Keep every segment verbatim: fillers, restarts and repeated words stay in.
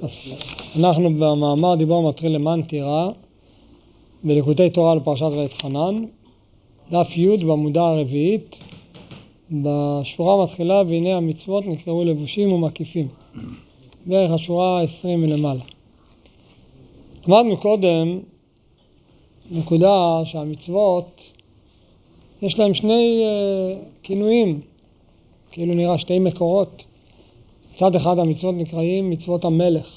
אנחנו במאמר דיבור מתחיל למען תירא בליקוטי תורה לפרשת ואת חנן, דף י' בעמודה הרביעית, בשורה מתחילה והנה המצוות נקראו לבושים ומקיפים, דרך השורה העשרים מלמעלה. אמרנו קודם נקודה שהמצוות יש להם שני uh, כינויים, כאילו נראה שתי מקורות. צד אחד המצוות נקראים מצוות המלך.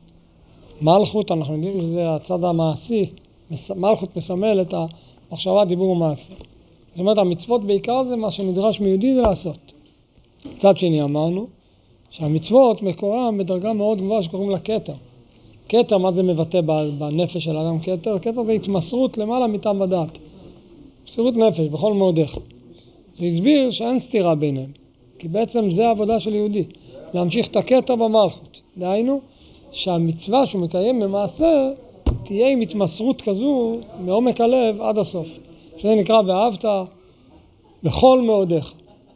מלכות, אנחנו יודעים שזה הצד המעשי, מלכות מסמל את המחשבה, דיבור ומעשה. זאת אומרת, המצוות בעיקר זה מה שנדרש מיהודי זה לעשות. צד שני אמרנו שהמצוות מקורם בדרגה מאוד גבוהה שקוראים לה כתר. כתר, מה זה מבטא בנפש של האדם כתר? כתר זה התמסרות למעלה מטעם ודעת. מסירות נפש בכל מאודך. זה הסביר שאין סתירה ביניהם, כי בעצם זה העבודה של יהודי, להמשיך את הכתר במלכות. דהיינו שהמצווה שהוא מקיים במעשה תהיה עם התמסרות כזו מעומק הלב עד הסוף. שזה נקרא ואהבת בכל מאודך.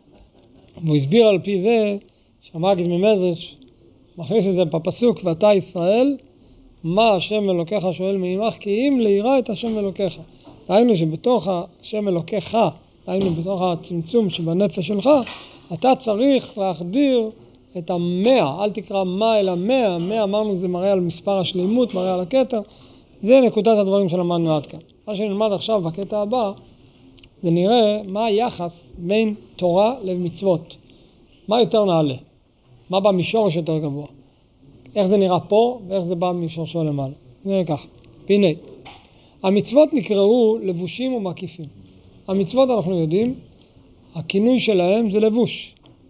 והוא הסביר על פי זה שהמגיד ממזרש מכניס את זה בפסוק ואתה ישראל מה השם אלוקיך שואל מעמך כי אם לירא את השם אלוקיך. דהיינו שבתוך השם אלוקיך, דהיינו בתוך הצמצום שבנפש שלך, אתה צריך להחדיר את המאה, אל תקרא מה אלא מאה, מאה אמרנו זה מראה על מספר השלימות, מראה על הכתר, זה נקודת הדברים שלמדנו עד כאן. מה שנלמד עכשיו בקטע הבא, זה נראה מה היחס בין תורה למצוות. מה יותר נעלה? מה במישור שיותר גבוה? איך זה נראה פה ואיך זה בא במישור שלו למעלה? נראה ככה. והנה, המצוות נקראו לבושים ומקיפים. המצוות אנחנו יודעים, הכינוי שלהם זה לבוש.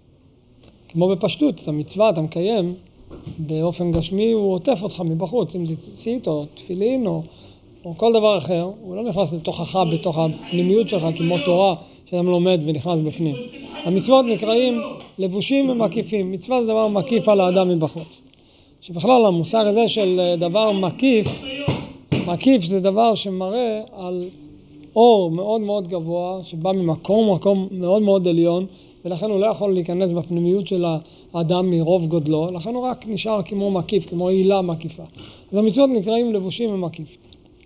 כמו בפשטות, המצווה אתה מקיים באופן גשמי, הוא עוטף אותך מבחוץ, אם זה ציצית או תפילין או, או כל דבר אחר, הוא לא נכנס לתוכך בתוך הפנימיות שלך כמו תורה שאדם לומד ונכנס בפנים. המצוות נקראים לבושים ומקיפים. מצווה זה דבר מקיף על האדם מבחוץ. שבכלל המושג הזה של דבר מקיף, מקיף זה דבר שמראה על אור מאוד מאוד גבוה שבא ממקום מקום מאוד מאוד עליון, ולכן הוא לא יכול להיכנס בפנימיות של האדם מרוב גודלו, לכן הוא רק נשאר כמו מקיף, כמו עילה מקיפה. אז המצוות נקראים לבושים ומקיף.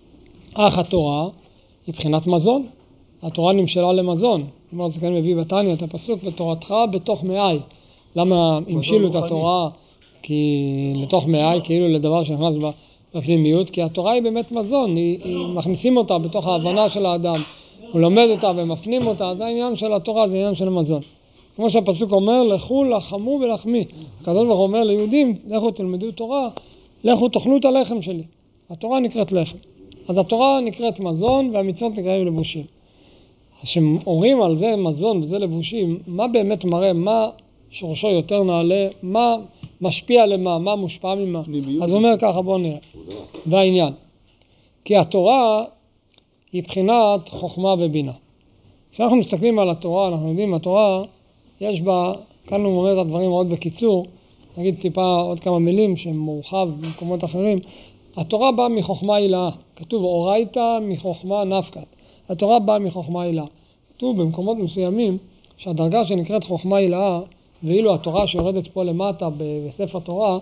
אך התורה היא בחינת מזון. התורה נמשלה למזון. כלומר, זה כאן מביא בתניא את הפסוק ותורתך בתוך מאי. למה המשילו את התורה כי לתוך מאי, כאילו לדבר שנכנס בפנימיות? כי התורה היא באמת מזון, היא, היא מכניסים אותה בתוך ההבנה של האדם. הוא לומד אותה ומפנים אותה, זה העניין של התורה, זה העניין של המזון. כמו שהפסוק אומר, לכו לחמו ולחמי. הקדוש ברוך הוא אומר ליהודים, לכו תלמדו תורה, לכו תאכלו את הלחם שלי. התורה נקראת לחם. אז התורה נקראת מזון והמצוות נקראים לבושים. אז שאומרים על זה מזון וזה לבושים, מה באמת מראה, מה שורשו יותר נעלה, מה משפיע למה, מה מושפע ממה. אז הוא אומר ככה, בואו נראה. והעניין. כי התורה היא בחינת חוכמה ובינה. כשאנחנו מסתכלים על התורה, אנחנו יודעים, התורה יש בה, כאן הוא אומר את הדברים מאוד בקיצור, נגיד טיפה עוד כמה מילים שהם מורחב במקומות אחרים. התורה באה מחוכמה הילאה, כתוב אורייתא מחוכמה נפקת. התורה באה מחוכמה הילאה. כתוב במקומות מסוימים שהדרגה שנקראת חוכמה הילאה, ואילו התורה שיורדת פה למטה בספר תורה,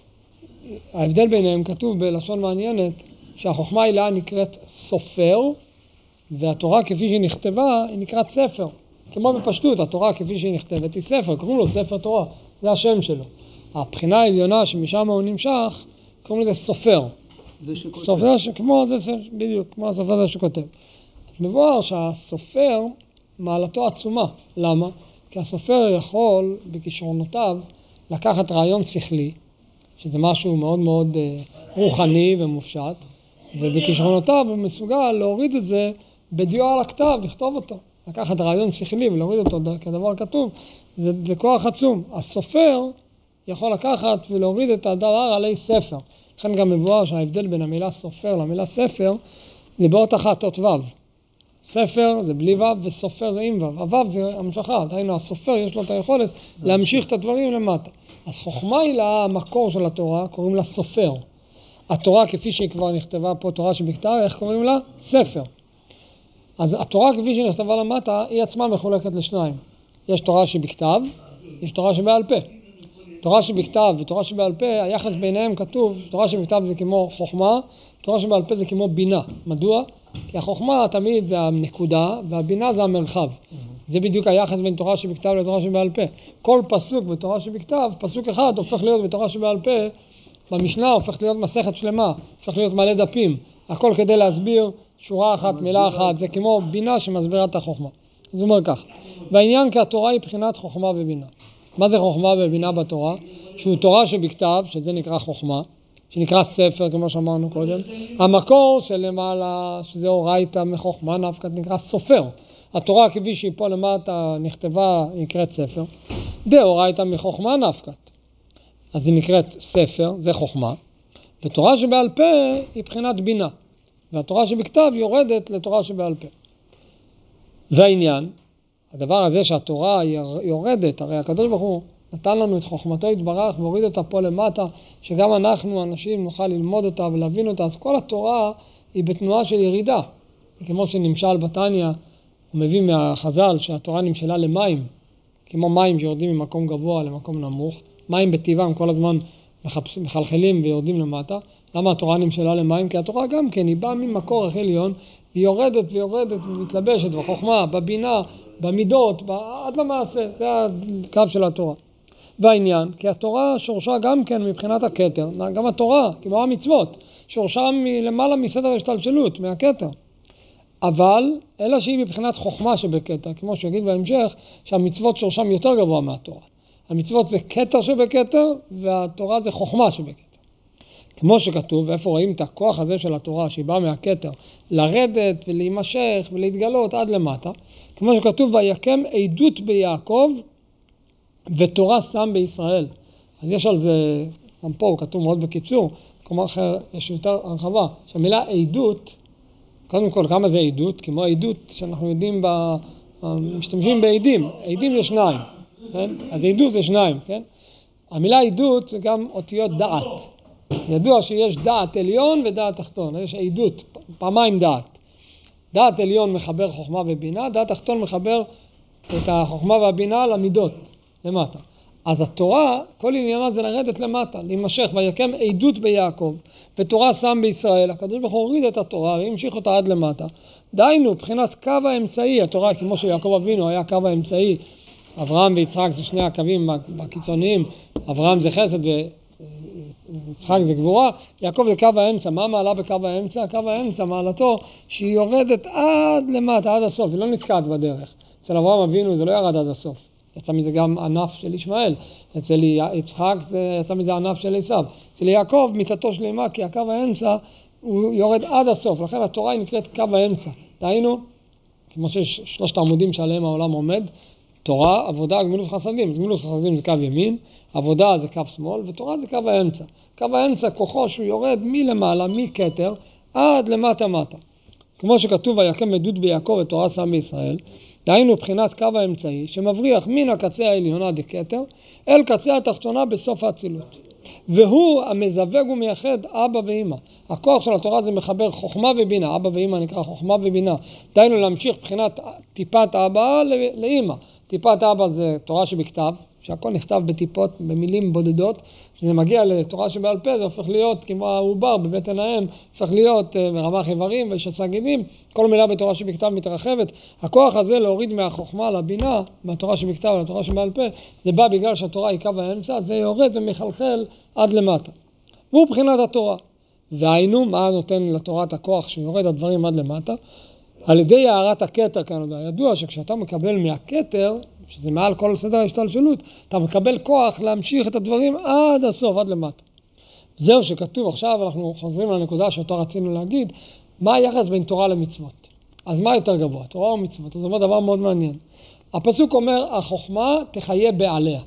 ההבדל ביניהם כתוב בלשון מעניינת, שהחוכמה הילאה נקראת סופר, והתורה כפי שהיא נכתבה היא נקראת ספר. כמו בפשטות, התורה כפי שהיא נכתבת היא ספר, קוראים לו ספר תורה, זה השם שלו. הבחינה העליונה שמשם הוא נמשך, קוראים לזה סופר. זה שכותב. סופר שכמו, זה בדיוק, כמו הסופר זה שכותב. מבואר שהסופר מעלתו עצומה. למה? כי הסופר יכול בכישרונותיו לקחת רעיון שכלי, שזה משהו מאוד מאוד רוחני ומופשט, ובכישרונותיו הוא מסוגל להוריד את זה בדיו על הכתב, לכתוב אותו. לקחת רעיון שכלי ולהוריד אותו כדבר כתוב, זה, זה כוח עצום. הסופר יכול לקחת ולהוריד את הדבר עלי ספר. לכן גם מבואר שההבדל בין המילה סופר למילה ספר, זה באות אחת אות וו. ספר זה בלי וו וסופר זה עם וו. הוו זה המשכה, דהיינו הסופר יש לו את היכולת להמשיך את הדברים למטה. אז חוכמה היא לה המקור של התורה, קוראים לה סופר. התורה כפי שהיא כבר נכתבה פה, תורה שבכתב, איך קוראים לה? ספר. אז התורה כפי שהיא נכתבה למטה, היא עצמה מחולקת לשניים. יש תורה שבכתב, יש תורה שבעל פה. תורה שבכתב ותורה שבעל פה, היחס ביניהם כתוב, תורה שבכתב זה כמו חוכמה, תורה שבעל פה זה כמו בינה. מדוע? כי החוכמה תמיד זה הנקודה, והבינה זה המרחב. זה בדיוק היחס בין תורה שבכתב לתורה שבעל פה. כל פסוק בתורה שבכתב, פסוק אחד הופך להיות בתורה שבעל פה, במשנה הופך להיות מסכת שלמה, הופך להיות מלא דפים. הכל כדי להסביר שורה אחת, מילה אחת, זה כמו בינה שמסבירה את החוכמה. זה אומר כך, והעניין כי התורה היא בחינת חוכמה ובינה. מה זה חוכמה ובינה בתורה? שהוא תורה שבכתב, שזה נקרא חוכמה, שנקרא ספר, כמו שאמרנו קודם. המקור שלמעלה, שזה אורייתא מחוכמה נפקא, נקרא סופר. התורה כפי שהיא פה למטה נכתבה, נקראת ספר. דאורייתא מחוכמה נפקא. אז היא נקראת ספר, זה חוכמה. ותורה שבעל פה היא בחינת בינה. והתורה שבכתב יורדת לתורה שבעל פה. והעניין, הדבר הזה שהתורה יורדת, הרי הקדוש ברוך הוא נתן לנו את חוכמתו יתברך והוריד אותה פה למטה, שגם אנחנו, אנשים, נוכל ללמוד אותה ולהבין אותה. אז כל התורה היא בתנועה של ירידה. כמו שנמשל בתניא, הוא מביא מהחז"ל שהתורה נמשלה למים, כמו מים שיורדים ממקום גבוה למקום נמוך. מים בטבעם כל הזמן מחלחלים ויורדים למטה. למה התורה נמשלה למים? כי התורה גם כן, היא באה ממקור הכי עליון, היא יורדת ויורדת ומתלבשת בחוכמה, בבינה, במידות, עד למעשה. זה הקו של התורה. והעניין, כי התורה שורשה גם כן מבחינת הכתר, גם התורה, כמו המצוות, שורשה מלמעלה מסדר השתלשלות, מהכתר. אבל, אלא שהיא מבחינת חוכמה שבכתר, כמו שיגיד בהמשך, שהמצוות שורשם יותר גבוה מהתורה. המצוות זה כתר שבכתר, והתורה זה חוכמה שבכתר. כמו שכתוב, ואיפה רואים את הכוח הזה של התורה, שהיא באה מהכתר, לרדת ולהימשך ולהתגלות עד למטה, כמו שכתוב, ויקם עדות ביעקב, ותורה שם בישראל. אז יש על זה, גם פה הוא כתוב מאוד בקיצור, כלומר אחר יש יותר הרחבה, שהמילה עדות, קודם כל כמה זה עדות, כמו עדות שאנחנו יודעים, ב, משתמשים בעדים, עדים זה שניים, כן? אז עדות זה שניים, כן? המילה עדות זה גם אותיות דעת. ידוע שיש דעת עליון ודעת תחתון, יש עדות, פעמיים דעת. דעת עליון מחבר חוכמה ובינה, דעת תחתון מחבר את החוכמה והבינה למידות, למטה. אז התורה, כל עניינה זה לרדת למטה, להימשך, ויקם עדות ביעקב, ותורה שם בישראל. הקדוש ברוך הוא הוריד את התורה והמשיך אותה עד למטה. דהיינו, מבחינת קו האמצעי, התורה כמו שיעקב אבינו היה קו האמצעי, אברהם ויצחק זה שני הקווים הקיצוניים, אברהם זה חסד ויצחק זה גבורה, יעקב זה קו האמצע. מה מעלה בקו האמצע? קו האמצע מעלתו שהיא יורדת עד למטה, עד הסוף, היא לא נתקעת בדרך. אצל אברהם אבינו זה לא ירד עד הסוף. יצא מזה גם ענף של ישמעאל, אצל יצחק זה יצא מזה ענף של עשיו, אצל יעקב מיתתו שלמה, כי הקו האמצע הוא יורד עד הסוף, לכן התורה היא נקראת קו האמצע. דהיינו, כמו שיש שלושת העמודים שעליהם העולם עומד, תורה, עבודה, גמילות חסדים. גמילות חסדים זה קו ימין, עבודה זה קו שמאל, ותורה זה קו האמצע. קו האמצע כוחו שהוא יורד מלמעלה, מכתר, עד למטה מטה. כמו שכתוב, ויקם עדות ביעקב ותורה שם בישראל, דהיינו בחינת קו האמצעי, שמבריח מן הקצה העליונה דקתר, אל קצה התחתונה בסוף האצילות. והוא המזווג ומייחד אבא ואמא. הכוח של התורה זה מחבר חוכמה ובינה, אבא ואמא נקרא חוכמה ובינה. דהיינו להמשיך בחינת טיפת אבא לאמא. טיפת אבא זה תורה שבכתב, שהכל נכתב בטיפות, במילים בודדות. כשזה מגיע לתורה שבעל פה, זה הופך להיות כמו העובר בבטן האם, הופך להיות מרמ"ח איברים ושס"ה גידים. כל מילה בתורה שבכתב מתרחבת. הכוח הזה להוריד מהחוכמה לבינה, מהתורה שבכתב לתורה שבעל פה, זה בא בגלל שהתורה היא קו האמצע, זה יורד ומחלחל עד למטה. והוא בחינת התורה. והיינו, מה נותן לתורה את הכוח שיורד הדברים עד למטה? על ידי הערת הכתר כאן, ידוע שכשאתה מקבל מהכתר, שזה מעל כל סדר ההשתלשלות, אתה מקבל כוח להמשיך את הדברים עד הסוף, עד למטה. זהו שכתוב עכשיו, אנחנו חוזרים לנקודה שאותה רצינו להגיד, מה היחס בין תורה למצוות? אז מה יותר גבוה? תורה או מצוות? אז זה אומר דבר מאוד מעניין. הפסוק אומר, החוכמה תחיה בעליה.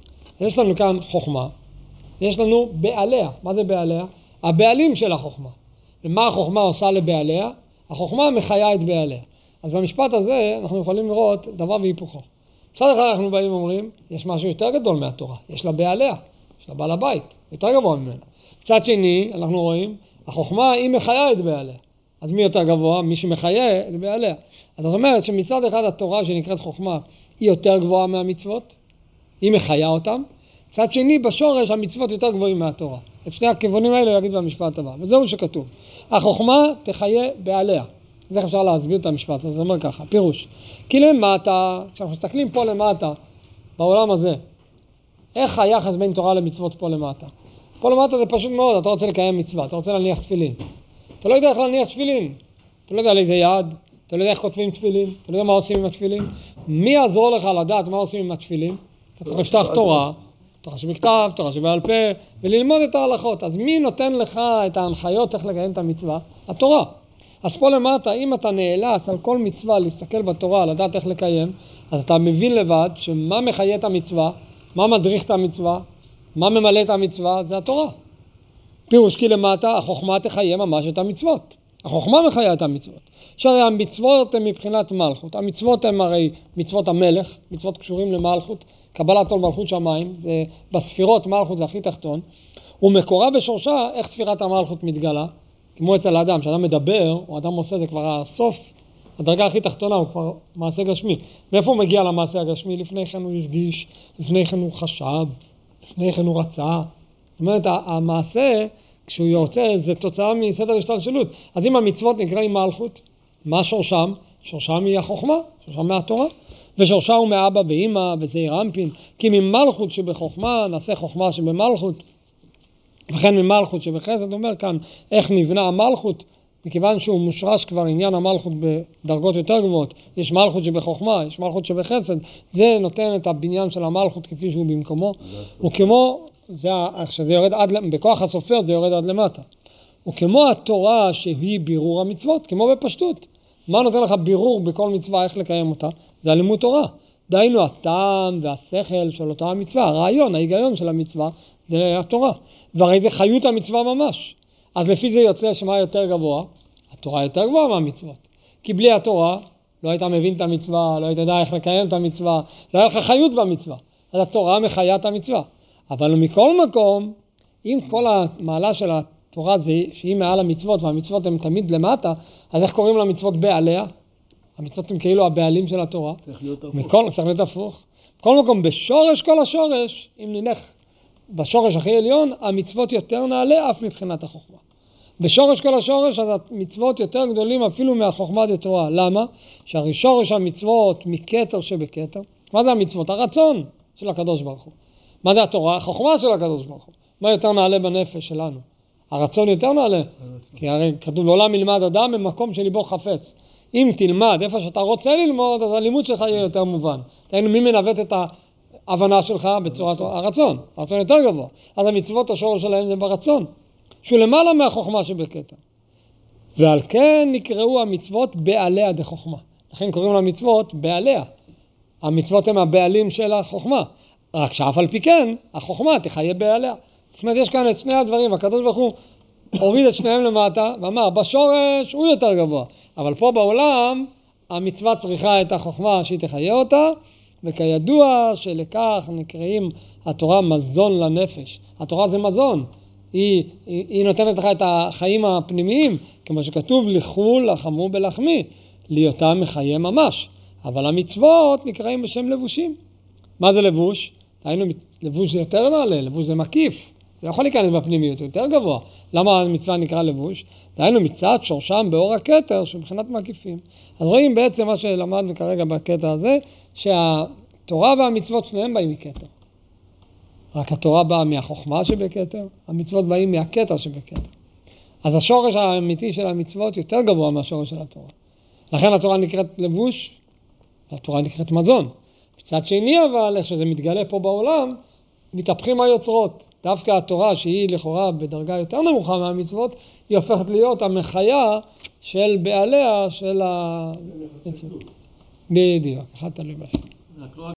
יש לנו כאן חוכמה, יש לנו בעליה. מה זה בעליה? הבעלים של החוכמה. ומה החוכמה עושה לבעליה? החוכמה מחיה את בעליה. אז במשפט הזה אנחנו יכולים לראות דבר והיפוכו. מצד אחד אנחנו באים ואומרים, יש משהו יותר גדול מהתורה, יש לה בעליה, יש לה בעל הבית, יותר גבוה ממנה. מצד שני, אנחנו רואים, החוכמה היא מחיה את בעליה. אז מי יותר גבוה? מי שמחיה את בעליה. אז זאת אומרת שמצד אחד התורה שנקראת חוכמה היא יותר גבוהה מהמצוות, היא מחיה אותם, מצד שני, בשורש המצוות יותר גבוהים מהתורה. את שני הכיוונים האלה יגיד במשפט הבא, וזהו שכתוב. החוכמה תחיה בעליה. אז איך אפשר להסביר את המשפט? אז זה אומר ככה, פירוש. כי למטה, כשאנחנו מסתכלים פה למטה, בעולם הזה, איך היחס בין תורה למצוות פה למטה? פה למטה זה פשוט מאוד, אתה רוצה לקיים מצווה, אתה רוצה להניח תפילין. אתה לא יודע איך להניח תפילין, אתה לא יודע על איזה יד, אתה לא יודע איך כותבים תפילין, אתה לא יודע מה עושים עם התפילין. מי יעזור לך לדעת מה עושים עם התפילין? אתה צריך לפתח תורה, תורה שבכתב, תורה שבעל פה, וללמוד את ההלכות. אז מי נותן לך את ההנחיות איך לקיים את המצווה? התורה. אז פה למטה, אם אתה נאלץ על כל מצווה להסתכל בתורה, לדעת איך לקיים, אז אתה מבין לבד שמה מחיה את המצווה, מה מדריך את המצווה, מה ממלא את המצווה, זה התורה. פירוש כי למטה, החוכמה תחיה ממש את המצוות. החוכמה מחיה את המצוות. שהרי המצוות הן מבחינת מלכות. המצוות הן הרי מצוות המלך, מצוות קשורים למלכות, קבלת עול מלכות שמיים, זה בספירות מלכות זה הכי תחתון, ומקורה בשורשה איך ספירת המלכות מתגלה, כמו אצל האדם, כשאדם מדבר, או אדם עושה, זה כבר הסוף, הדרגה הכי תחתונה הוא כבר מעשה גשמי. מאיפה הוא מגיע למעשה הגשמי? לפני כן הוא הרגיש, לפני כן הוא חשב, לפני כן הוא רצה. זאת אומרת, המעשה, כשהוא יוצא, זה תוצאה מסדר השתלשלות. אז אם המצוות נקראים מלכות, מה שורשם? שורשם היא החוכמה, שורשם מהתורה. ושורשה הוא מאבא ואמא וזעיר אנפין, כי ממלכות שבחוכמה נעשה חוכמה שבמלכות, וכן ממלכות שבחסד. אומר כאן איך נבנה המלכות, מכיוון שהוא מושרש כבר עניין המלכות בדרגות יותר גבוהות, יש מלכות שבחוכמה, יש מלכות שבחסד, זה נותן את הבניין של המלכות כפי שהוא במקומו, וכמו, זה, שזה יורד עד, בכוח הסופר זה יורד עד למטה, וכמו התורה שהיא בירור המצוות, כמו בפשטות, מה נותן לך בירור בכל מצווה איך לקיים אותה? זה הלימוד תורה. דהיינו הטעם והשכל של אותה המצווה, הרעיון, ההיגיון של המצווה, זה התורה. והרי זה חיות המצווה ממש. אז לפי זה יוצא שמה יותר גבוה? התורה יותר גבוהה מהמצוות. כי בלי התורה לא היית מבין את המצווה, לא היית יודע איך לקיים את המצווה, לא היה לך חיות במצווה. אז התורה מחיה את המצווה. אבל מכל מקום, אם כל המעלה של התורה זה שהיא מעל המצוות, והמצוות הן תמיד למטה, אז איך קוראים למצוות בעליה? המצוות הן כאילו הבעלים של התורה. צריך להיות הפוך. מכל, צריך להיות הפוך. בכל מקום, בשורש כל השורש, אם נלך בשורש הכי עליון, המצוות יותר נעלה אף מבחינת החוכמה. בשורש כל השורש, אז המצוות יותר גדולים אפילו מהחוכמה דתורה. למה? שהרי שורש המצוות מכתר שבכתר. מה זה המצוות? הרצון של הקדוש ברוך הוא. מה זה התורה? החוכמה של הקדוש ברוך הוא. מה יותר נעלה בנפש שלנו? הרצון יותר נעלה. כי הרי כתוב לעולם ילמד אדם במקום שליבו חפץ. אם תלמד איפה שאתה רוצה ללמוד, אז הלימוד שלך יהיה יותר מובן. תראינו, מי מנווט את ההבנה שלך בצורת הרצון? הרצון יותר גבוה. אז המצוות השורש שלהם זה ברצון. שהוא למעלה מהחוכמה שבכתר. ועל כן נקראו המצוות בעליה דחוכמה. לכן קוראים למצוות בעליה. המצוות הם הבעלים של החוכמה. רק שאף על פי כן, החוכמה תחיה בעליה. זאת אומרת, יש כאן את שני הדברים. הקדוש ברוך הוא הוריד את שניהם למטה, ואמר, בשורש הוא יותר גבוה. אבל פה בעולם, המצווה צריכה את החוכמה שהיא תחיה אותה, וכידוע שלכך נקראים התורה מזון לנפש. התורה זה מזון. היא, היא, היא נותנת לך את החיים הפנימיים, כמו שכתוב, לכו לחמו בלחמי, להיותם מחיה ממש. אבל המצוות נקראים בשם לבושים. מה זה לבוש? היינו, לבוש זה יותר נעלה, לבוש זה מקיף. זה יכול להיכנס בפנימיות, יותר גבוה. למה המצווה נקרא לבוש? דהיינו מצד שורשם באור הכתר, שמבחינת מקיפים. אז רואים בעצם מה שלמדנו כרגע בקטע הזה, שהתורה והמצוות שניהם באים מכתר. רק התורה באה מהחוכמה שבכתר, המצוות באים מהכתר שבכתר. אז השורש האמיתי של המצוות יותר גבוה מהשורש של התורה. לכן התורה נקראת לבוש, והתורה נקראת מזון. מצד שני אבל, איך שזה מתגלה פה בעולם, מתהפכים היוצרות. דווקא התורה שהיא לכאורה בדרגה יותר נמוכה מהמצוות, היא הופכת להיות המחיה של בעליה של המצוות. בדיוק, אחד תלוי בשני.